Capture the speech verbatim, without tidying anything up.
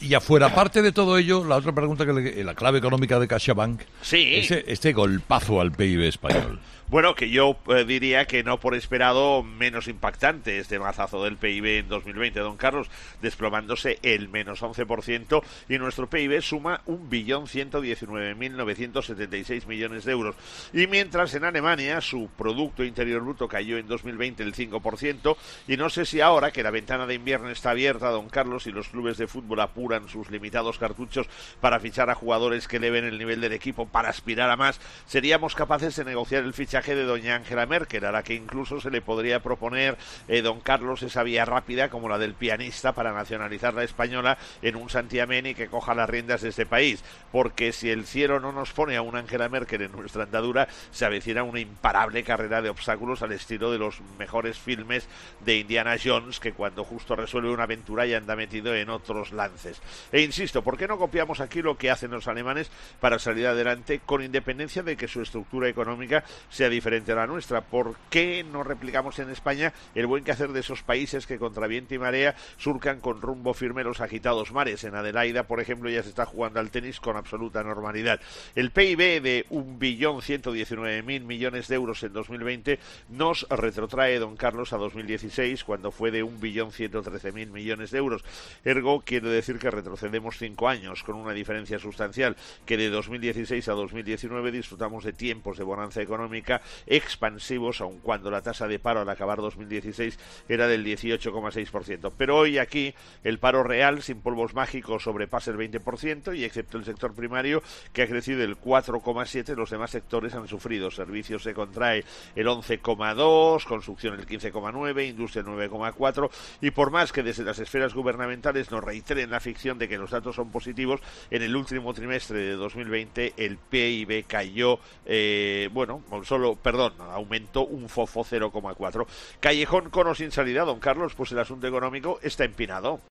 y afuera, aparte de todo ello, la otra pregunta, que le, la clave económica de CaixaBank, sí. Ese, este golpazo al P I B español. Bueno, que yo eh, diría que no por esperado menos impactante este mazazo del P I B en dos mil veinte, don Carlos, desplomándose el menos once por ciento, y nuestro P I B suma un billón ciento diecinueve mil novecientos setenta y seis millones de euros. Y mientras en Alemania su Producto Interior Bruto cayó en dos mil veinte el cinco por ciento, y no sé si ahora que la ventana de invierno está abierta, don Carlos, y los clubes de fútbol apuran sus limitados cartuchos para fichar a jugadores que eleven el nivel del equipo para aspirar a más, seríamos capaces de negociar el fichaje de doña Angela Merkel, a la que incluso se le podría proponer, eh, don Carlos, esa vía rápida como la del pianista para nacionalizar la española en un santiamén y que coja las riendas de este país, porque si el cielo no nos pone a una Angela Merkel en nuestra andadura, se avecina una imparable carrera de obstáculos al estilo de los mejores filmes de Indiana Jones, que cuando justo resuelve una aventura ya anda metido en otros lances. E insisto, ¿por qué no copiamos aquí lo que hacen los alemanes para salir adelante, con independencia de que su estructura económica sea diferente a la nuestra? ¿Por qué no replicamos en España el buen quehacer de esos países que contra viento y marea surcan con rumbo firme los agitados mares? En Adelaida, por ejemplo, ya se está jugando al tenis con absoluta normalidad. El P I B de un billón ciento diecinueve mil millones de euros en dos mil veinte nos retrotrae, don Carlos, a dos mil dieciséis, cuando fue de un billón ciento trece mil millones de euros. Ergo, quiere decir que retrocedemos cinco años, con una diferencia sustancial, que de dos mil dieciséis a dos mil diecinueve disfrutamos de tiempos de bonanza económica expansivos, aun cuando la tasa de paro al acabar dos mil dieciséis era del dieciocho coma seis por ciento. Pero hoy aquí el paro real, sin polvos mágicos, sobrepasa el veinte por ciento, y excepto el sector primario, que ha crecido el cuatro coma siete por ciento, los demás sectores han sufrido. Servicios se contrae el once coma dos por ciento, construcción el quince coma nueve por ciento, industria el nueve coma cuatro por ciento, y por más que desde las esferas gubernamentales nos reiteren la ficción de que los datos son positivos, en el último trimestre de dos mil veinte el P I B cayó, eh, bueno, solo, perdón, aumentó un fofo cero coma cuatro. Callejón con o sin salida, don Carlos, pues el asunto económico está empinado.